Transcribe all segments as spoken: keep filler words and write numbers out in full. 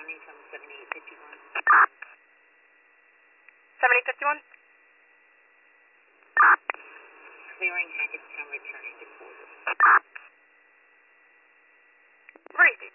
returning from seventy-eight fifty-one. seventy fifty-one? Clearing Hackettstown, returning to quarters. Receipt.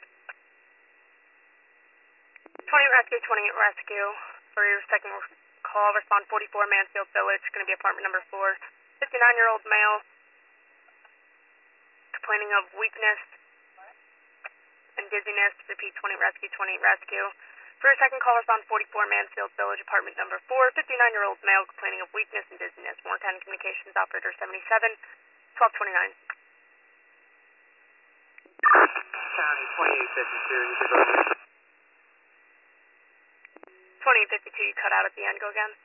twenty rescue, twenty-eight rescue. For your second call, respond forty-four Mansfield Village, going to be apartment number four. fifty-nine-year-old male, complaining of weakness and dizziness. Repeat, twenty rescue, twenty-eight rescue. For your second call, respond forty-four Mansfield Village, apartment number four. fifty-nine-year-old male, complaining of weakness and dizziness. Morgan Communications Operator seventy-seven, twelve twenty-nine. County twenty-eight fifty-two, you could go ahead. twenty-eight fifty-two, you cut out at the end. Go again.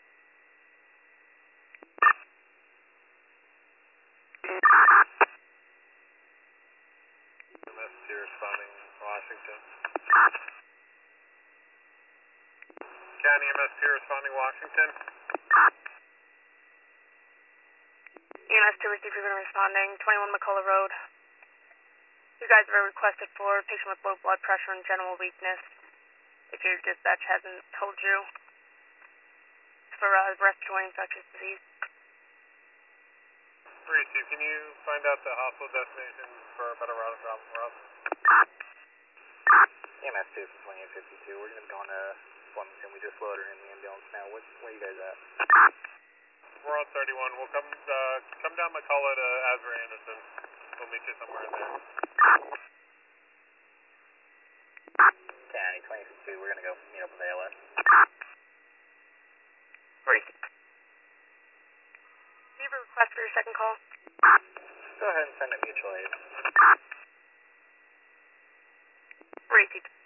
M S two responding Washington. County M S two responding Washington. E M S two received responding, twenty-one McCullough Road. You guys have requested for a patient with low blood pressure and general weakness. If your dispatch hasn't told you, it's for uh, respiratory infectious disease. Receive, can you find out the hospital destination for a better route of travel for us? E M S two from twenty-eight fifty-two, we're going to be going to Flemington. We just loaded in the ambulance now. What, where are you guys at? We're on thirty-one. We'll come uh, come down McCullough to Asbury Anderson. We'll meet you somewhere in there. County twenty fifty-two, we're going to go meet up with A L S. Receive. Do you have a request for your second call? Go ahead and send it mutual aid. Receive.